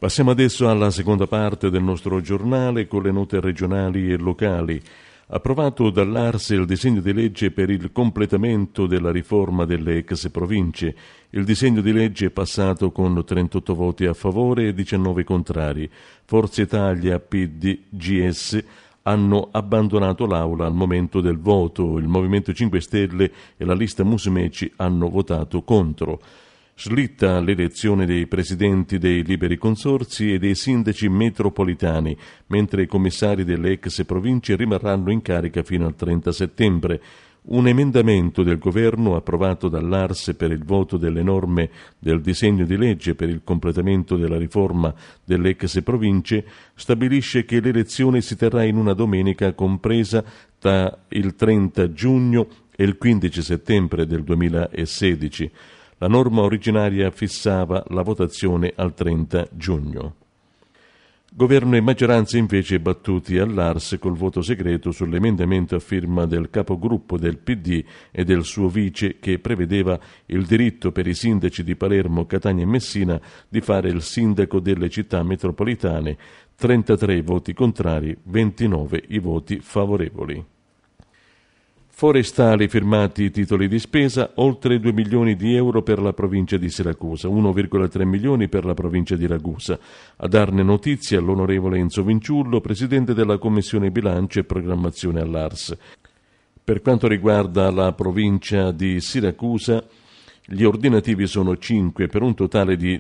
Passiamo adesso alla seconda parte del nostro giornale con le note regionali e locali. Approvato dall'Ars il disegno di legge per il completamento della riforma delle ex province. Il disegno di legge è passato con 38 voti a favore e 19 contrari. Forza Italia, PD, GS hanno abbandonato l'Aula al momento del voto. Il Movimento 5 Stelle e la lista Musumeci hanno votato contro. Slitta l'elezione dei presidenti dei liberi consorzi e dei sindaci metropolitani, mentre i commissari delle ex province rimarranno in carica fino al 30 settembre. Un emendamento del governo approvato dall'Ars per il voto delle norme del disegno di legge per il completamento della riforma delle ex province stabilisce che l'elezione si terrà in una domenica compresa tra il 30 giugno e il 15 settembre del 2016. La norma originaria fissava la votazione al 30 giugno. Governo e maggioranza invece battuti all'Ars col voto segreto sull'emendamento a firma del capogruppo del PD e del suo vice che prevedeva il diritto per i sindaci di Palermo, Catania e Messina di fare il sindaco delle città metropolitane. 33 voti contrari, 29 i voti favorevoli. Forestali firmati titoli di spesa, oltre 2 milioni di euro per la provincia di Siracusa, 1,3 milioni per la provincia di Ragusa. A darne notizia l'onorevole Enzo Vinciullo, presidente della Commissione Bilancio e Programmazione all'Ars. Per quanto riguarda la provincia di Siracusa, gli ordinativi sono 5 per un totale di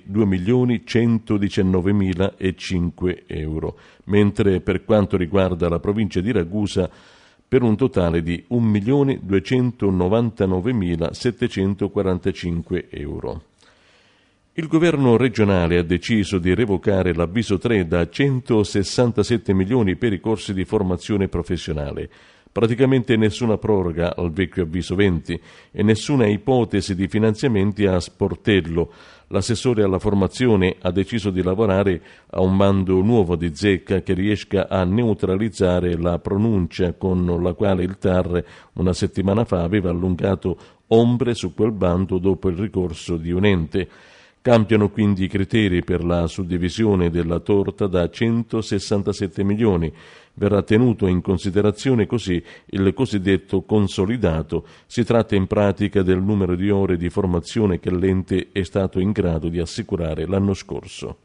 2.119.005 euro, mentre per quanto riguarda la provincia di Ragusa per un totale di 1.299.745 euro. Il governo regionale ha deciso di revocare l'avviso 3 da 167 milioni per i corsi di formazione professionale. Praticamente nessuna proroga al vecchio avviso 20 e nessuna ipotesi di finanziamenti a sportello. L'assessore alla formazione ha deciso di lavorare a un bando nuovo di zecca che riesca a neutralizzare la pronuncia con la quale il TAR una settimana fa aveva allungato ombre su quel bando dopo il ricorso di un ente. Cambiano quindi i criteri per la suddivisione della torta da 167 milioni. Verrà tenuto in considerazione così il cosiddetto consolidato. Si tratta in pratica del numero di ore di formazione che l'ente è stato in grado di assicurare l'anno scorso.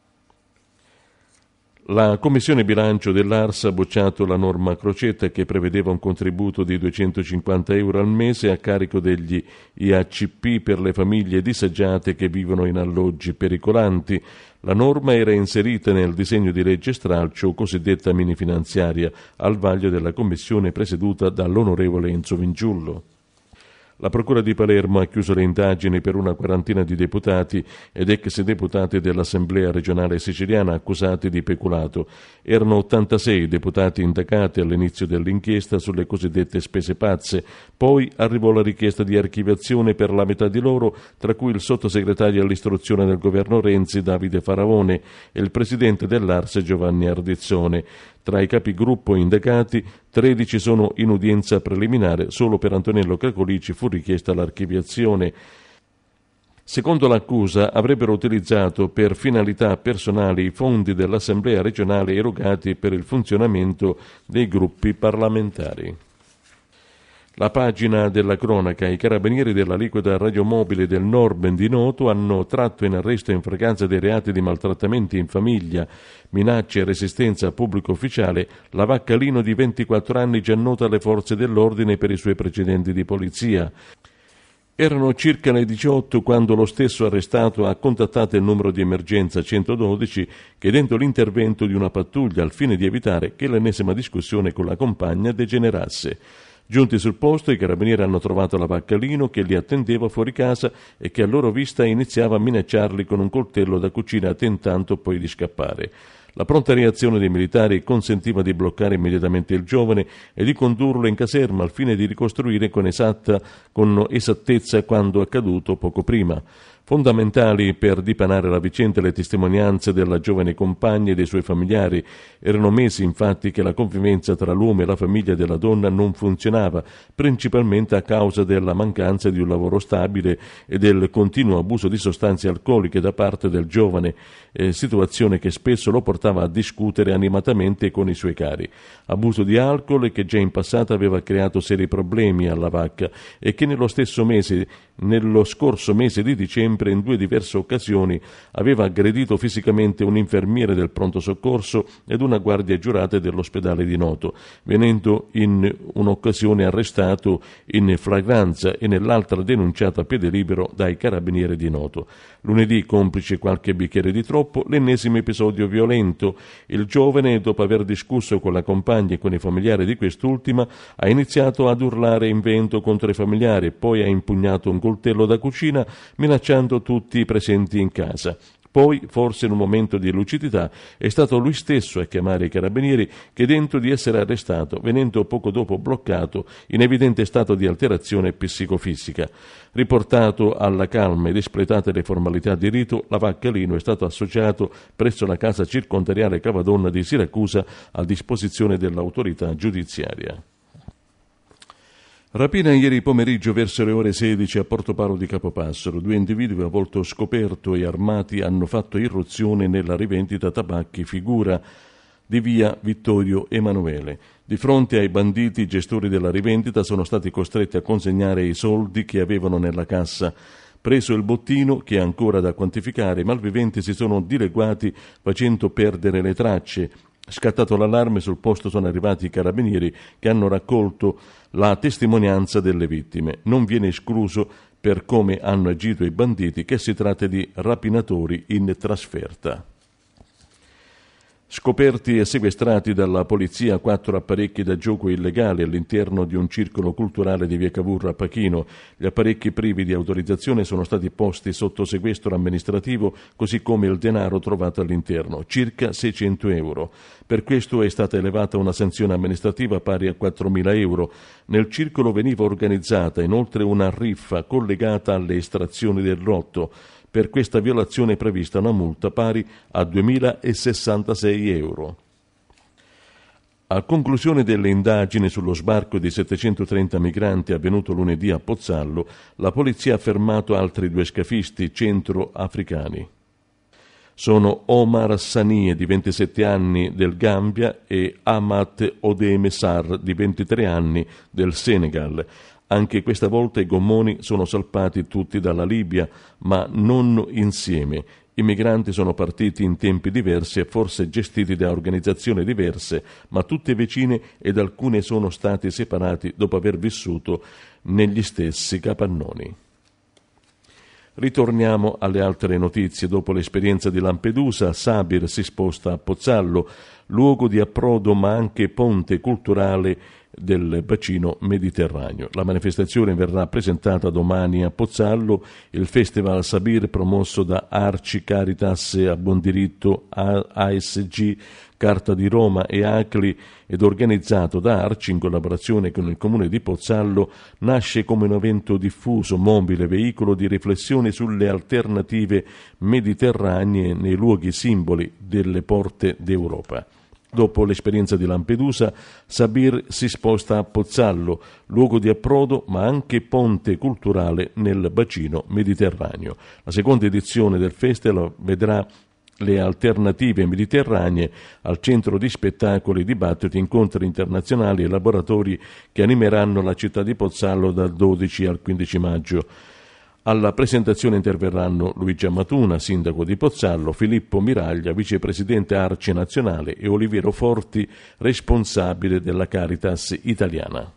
La Commissione Bilancio dell'Ars ha bocciato la norma Crocetta che prevedeva un contributo di 250 euro al mese a carico degli IACP per le famiglie disagiate che vivono in alloggi pericolanti. La norma era inserita nel disegno di legge stralcio, cosiddetta mini finanziaria, al vaglio della Commissione presieduta dall'onorevole Enzo Vinciullo. La Procura di Palermo ha chiuso le indagini per una quarantina di deputati ed ex deputati dell'Assemblea regionale siciliana accusati di peculato. Erano 86 deputati indagati all'inizio dell'inchiesta sulle cosiddette spese pazze. Poi arrivò la richiesta di archiviazione per la metà di loro, tra cui il sottosegretario all'istruzione del governo Renzi Davide Faraone e il presidente dell'Ars Giovanni Ardizzone. Tra i capigruppo indagati, 13 sono in udienza preliminare, solo per Antonello Cacolici fu richiesta l'archiviazione. Secondo l'accusa, avrebbero utilizzato per finalità personali i fondi dell'Assemblea regionale erogati per il funzionamento dei gruppi parlamentari. La pagina della cronaca: i carabinieri della liquida radiomobile del Nord di Noto hanno tratto in arresto in flagranza dei reati di maltrattamenti in famiglia, minacce e resistenza a pubblico ufficiale la Vaccalino di 24 anni già nota alle forze dell'ordine per i suoi precedenti di polizia. Erano circa le 18 quando lo stesso arrestato ha contattato il numero di emergenza 112 chiedendo l'intervento di una pattuglia al fine di evitare che l'ennesima discussione con la compagna degenerasse. Giunti sul posto, i carabinieri hanno trovato la Vaccalino che li attendeva fuori casa e che a loro vista iniziava a minacciarli con un coltello da cucina tentando poi di scappare. La pronta reazione dei militari consentiva di bloccare immediatamente il giovane e di condurlo in caserma al fine di ricostruire con esattezza quanto accaduto poco prima. Fondamentali per dipanare la vicenda le testimonianze della giovane compagna e dei suoi familiari. Erano mesi infatti che la convivenza tra l'uomo e la famiglia della donna non funzionava, principalmente a causa della mancanza di un lavoro stabile e del continuo abuso di sostanze alcoliche da parte del giovane, situazione che spesso lo portava a discutere animatamente con i suoi cari. Abuso di alcol che già in passato aveva creato seri problemi alla Vacca e che nello scorso mese di dicembre in 2 diverse occasioni aveva aggredito fisicamente un infermiere del pronto soccorso ed una guardia giurata dell'ospedale di Noto, venendo in un'occasione arrestato in flagranza e nell'altra denunciato a piede libero dai carabinieri di Noto. Lunedì, complice qualche bicchiere di troppo, l'ennesimo episodio violento. Il giovane, dopo aver discusso con la compagna e con i familiari di quest'ultima, ha iniziato ad urlare in vento contro i familiari e poi ha impugnato un coltello da cucina minacciando tutti i presenti in casa. Poi, forse in un momento di lucidità, è stato lui stesso a chiamare i carabinieri chiedendo di essere arrestato, venendo poco dopo bloccato in evidente stato di alterazione psicofisica. Riportato alla calma ed espletate le formalità di rito, la Vaccalino è stato associato presso la casa circondariale Cavadonna di Siracusa a disposizione dell'autorità giudiziaria. Rapina ieri pomeriggio verso le ore 16 a Portopalo di Capopassero. 2 individui a volto scoperto e armati hanno fatto irruzione nella rivendita tabacchi Figura di via Vittorio Emanuele. Di fronte ai banditi, i gestori della rivendita sono stati costretti a consegnare i soldi che avevano nella cassa. Preso il bottino, che è ancora da quantificare, i malviventi si sono dileguati facendo perdere le tracce. Scattato l'allarme, sul posto sono arrivati i carabinieri che hanno raccolto la testimonianza delle vittime. Non viene escluso, per come hanno agito i banditi, che si tratti di rapinatori in trasferta. Scoperti e sequestrati dalla polizia 4 apparecchi da gioco illegali all'interno di un circolo culturale di via Cavour a Pachino. Gli apparecchi privi di autorizzazione sono stati posti sotto sequestro amministrativo, così come il denaro trovato all'interno, circa 600 euro. Per questo è stata elevata una sanzione amministrativa pari a 4.000 euro. Nel circolo veniva organizzata inoltre una riffa collegata alle estrazioni del lotto. Per questa violazione è prevista una multa pari a 2.066 euro. A conclusione delle indagini sullo sbarco di 730 migranti avvenuto lunedì a Pozzallo, la polizia ha fermato altri 2 scafisti centroafricani. Sono Omar Sanie, di 27 anni, del Gambia, e Amat Odemessar, di 23 anni, del Senegal. Anche questa volta i gommoni sono salpati tutti dalla Libia, ma non insieme. I migranti sono partiti in tempi diversi e forse gestiti da organizzazioni diverse, ma tutte vicine, ed alcune sono stati separati dopo aver vissuto negli stessi capannoni. Ritorniamo alle altre notizie. Dopo l'esperienza di Lampedusa, Sabir si sposta a Pozzallo, luogo di approdo ma anche ponte culturale del bacino mediterraneo. La manifestazione verrà presentata domani a Pozzallo. Il Festival Sabir, promosso da Arci, Caritas, A Buon Diritto, ASG, Carta di Roma e ACLI, ed organizzato da Arci in collaborazione con il Comune di Pozzallo, nasce come un evento diffuso, mobile, veicolo di riflessione sulle alternative mediterranee nei luoghi simboli delle porte d'Europa. Dopo l'esperienza di Lampedusa, Sabir si sposta a Pozzallo, luogo di approdo ma anche ponte culturale nel bacino mediterraneo. La seconda edizione del festival vedrà le alternative mediterranee al centro di spettacoli, dibattiti, incontri internazionali e laboratori che animeranno la città di Pozzallo dal 12 al 15 maggio. Alla presentazione interverranno Luigi Amatuna, sindaco di Pozzallo, Filippo Miraglia, vicepresidente Arci nazionale, e Oliviero Forti, responsabile della Caritas italiana.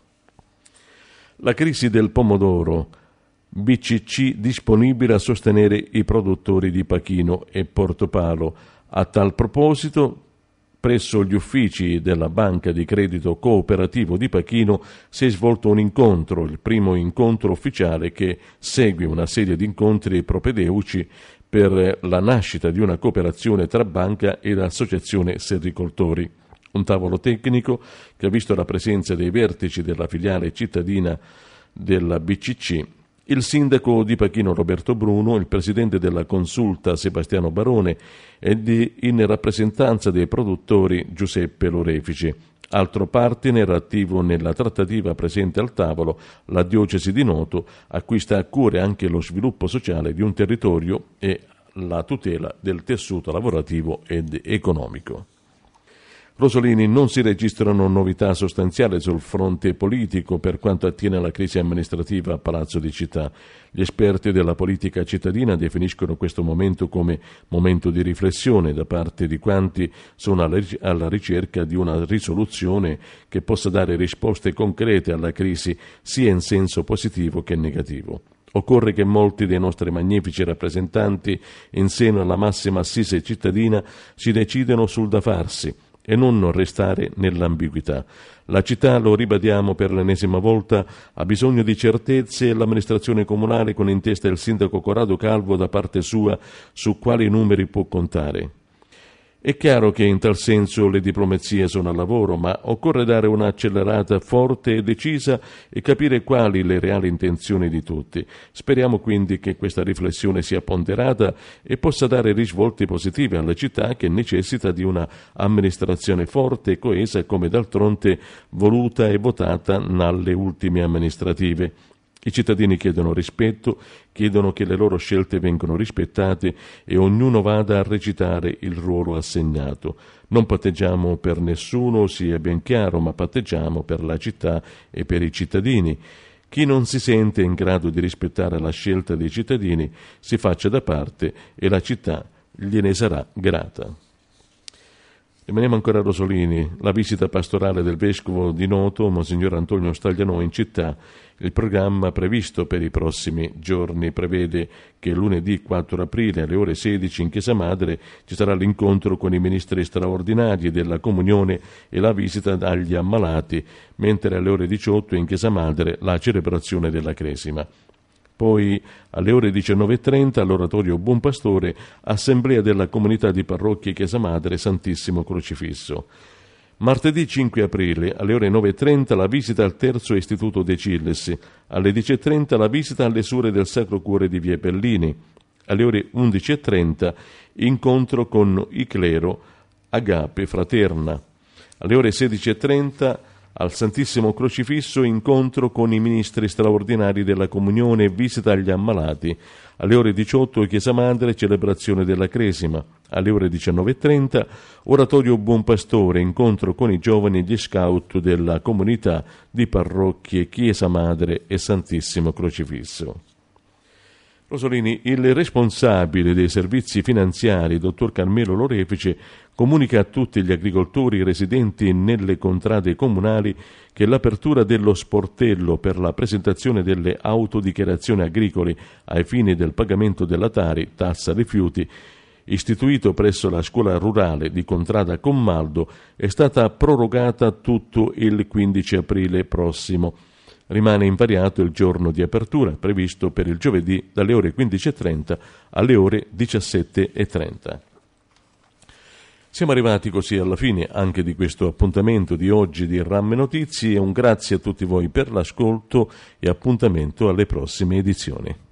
La crisi del pomodoro, BCC disponibile a sostenere i produttori di Pachino e Portopalo. A tal proposito, presso gli uffici della Banca di Credito Cooperativo di Pachino si è svolto un incontro, il primo incontro ufficiale che segue una serie di incontri propedeutici per la nascita di una cooperazione tra banca ed associazione serricoltori. Un tavolo tecnico che ha visto la presenza dei vertici della filiale cittadina della BCC il sindaco di Pachino Roberto Bruno, il presidente della Consulta Sebastiano Barone ed in rappresentanza dei produttori Giuseppe Lorefici. Altro partner attivo nella trattativa presente al tavolo, la diocesi di Noto, a cui sta a cuore anche lo sviluppo sociale di un territorio e la tutela del tessuto lavorativo ed economico. Rosolini, non si registrano novità sostanziali sul fronte politico per quanto attiene alla crisi amministrativa a Palazzo di Città. Gli esperti della politica cittadina definiscono questo momento come momento di riflessione da parte di quanti sono alla ricerca di una risoluzione che possa dare risposte concrete alla crisi sia in senso positivo che negativo. Occorre che molti dei nostri magnifici rappresentanti in seno alla massima assise cittadina si decidano sul da farsi e non restare nell'ambiguità. La città, lo ribadiamo per l'ennesima volta, ha bisogno di certezze e l'amministrazione comunale, con in testa il sindaco Corrado Calvo, da parte sua su quali numeri può contare. È chiaro che in tal senso le diplomazie sono al lavoro, ma occorre dare un'accelerata forte e decisa e capire quali le reali intenzioni di tutti. Speriamo quindi che questa riflessione sia ponderata e possa dare risvolti positivi alla città, che necessita di una amministrazione forte e coesa, come d'altronde voluta e votata nelle ultime amministrative. I cittadini chiedono rispetto, chiedono che le loro scelte vengano rispettate e ognuno vada a recitare il ruolo assegnato. Non patteggiamo per nessuno, sia ben chiaro, ma patteggiamo per la città e per i cittadini. Chi non si sente in grado di rispettare la scelta dei cittadini si faccia da parte e la città gliene sarà grata. Rimaniamo ancora a Rosolini. La visita pastorale del vescovo di Noto, Monsignor Antonio Staglianò, in città. Il programma previsto per i prossimi giorni prevede che lunedì 4 aprile alle ore 16 in Chiesa Madre ci sarà l'incontro con i ministri straordinari della Comunione e la visita agli ammalati, mentre alle ore 18 in Chiesa Madre la celebrazione della Cresima. Poi alle ore 19.30 all'oratorio Buon Pastore, assemblea della comunità di parrocchie Chiesa Madre Santissimo Crocifisso. Martedì 5 aprile alle ore 9.30 la visita al terzo istituto De Cilles, alle 10.30 la visita alle Suore del Sacro Cuore di Via Bellini, alle ore 11.30 incontro con i clero Agape Fraterna, alle ore 16.30 al Santissimo Crocifisso incontro con i ministri straordinari della Comunione e visita agli ammalati. Alle ore 18 Chiesa Madre, celebrazione della Cresima. Alle ore 19.30 oratorio Buon Pastore, incontro con i giovani e gli scout della comunità di parrocchie Chiesa Madre e Santissimo Crocifisso. Rosolini, il responsabile dei servizi finanziari, dottor Carmelo Lorefice, comunica a tutti gli agricoltori residenti nelle contrade comunali che l'apertura dello sportello per la presentazione delle autodichiarazioni agricole ai fini del pagamento della Tari, tassa rifiuti, istituito presso la scuola rurale di Contrada Commaldo, è stata prorogata tutto il 15 aprile prossimo. Rimane invariato il giorno di apertura, previsto per il giovedì dalle ore 15.30 alle ore 17.30. Siamo arrivati così alla fine anche di questo appuntamento di oggi di Ramme Notizie. Un grazie a tutti voi per l'ascolto e appuntamento alle prossime edizioni.